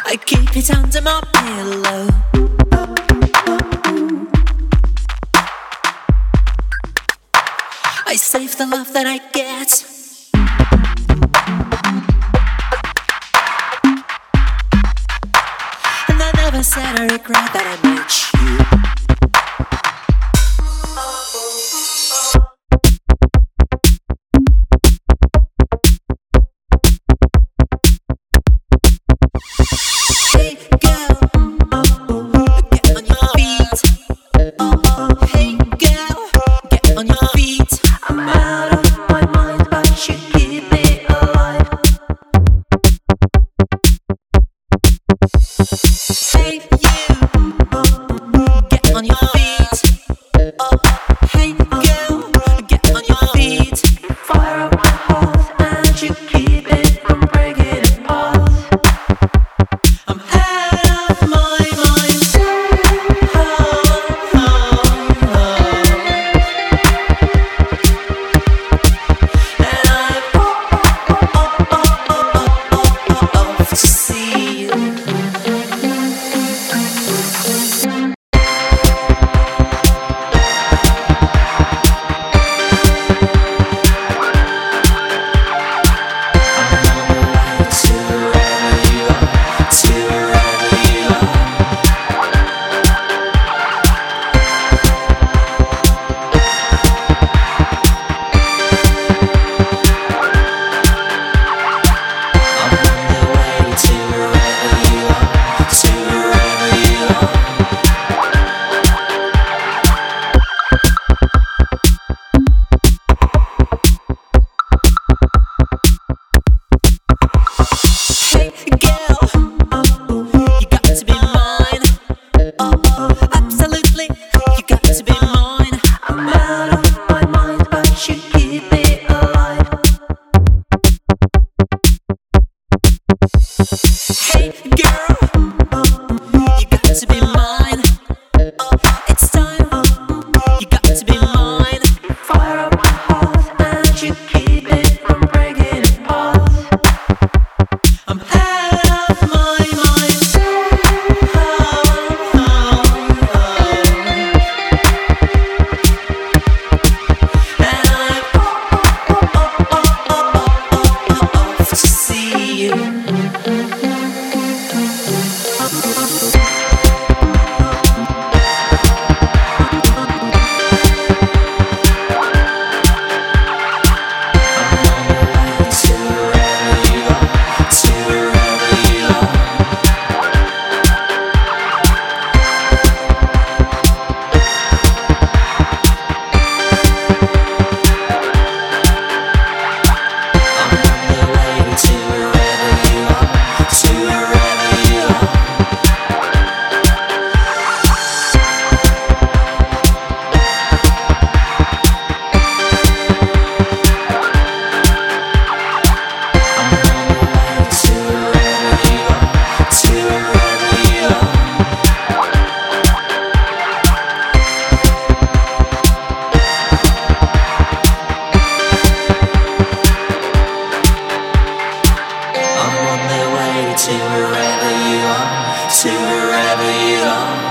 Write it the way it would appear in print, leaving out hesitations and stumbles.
I keep it under my pillow. I save the love that I get. And I never said I regret that I met you. Hey girl, get on your feet. Hey girl, get on your feet. I'm out of my mind, but you keep me alive. Hey you, get on your feet. Hey girl, get on your feet. Fire up my heart and you keep it from breaking apart. I'm out of my mind. And I'm off to see you. Hey girl, you got to be mine. It's time, you got to be mine. Fire up my heart and you keep it from breaking apart. I'm out of my mind. And I'm off to see you. To wherever you are, to wherever you are.